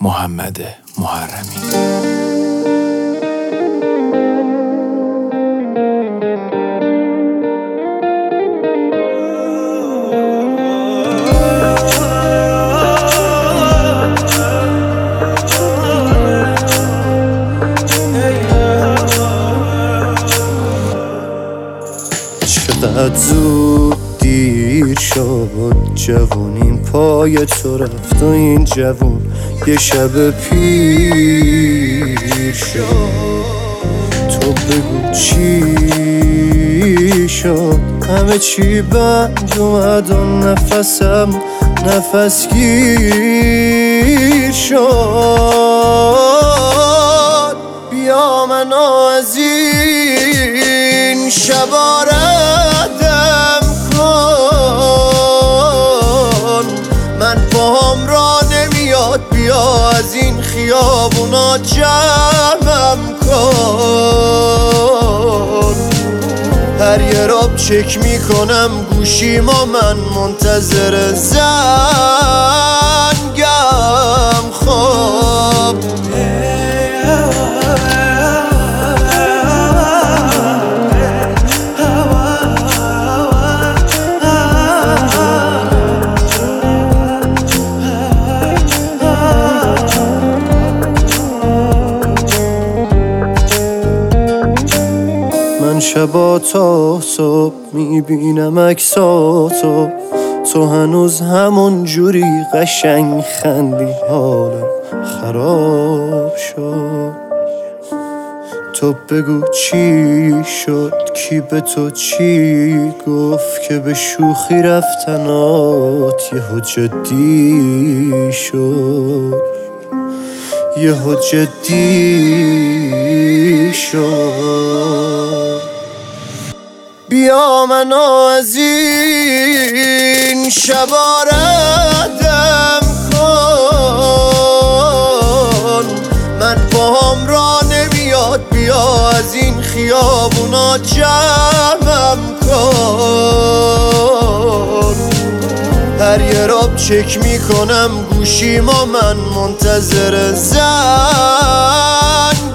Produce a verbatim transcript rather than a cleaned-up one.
محمد محرمی. چقدر زود دیر شد، جوونیم پای تو رفت و این جوون یه شب پیر شد. تو بگو چی شد؟ همه چی بند اومد و نفسم نفس گیر شد. بیا منو از این شبا ردم کن، من پاهم را نمیاد، بیا از این خیابونا جمعم کن. هر یه راب چک میکنم گوشیما، من منتظر زنگم. خب من شبا تا صبح میبینم عکساتو، تو هنوز همون جوری قشنگ خندی، حالم خراب شد. تو بگو چی شد؟ کی به تو چی گفت که به شوخی رفتنات یهو جدی شد، یهو جدی شد. بیا منو از این شبا ردم کن، من پاهم را نمیاد، بیا از این خیابونا جمعم کن. هر یه راب چک میکنم گوشیما، من منتظر زنگ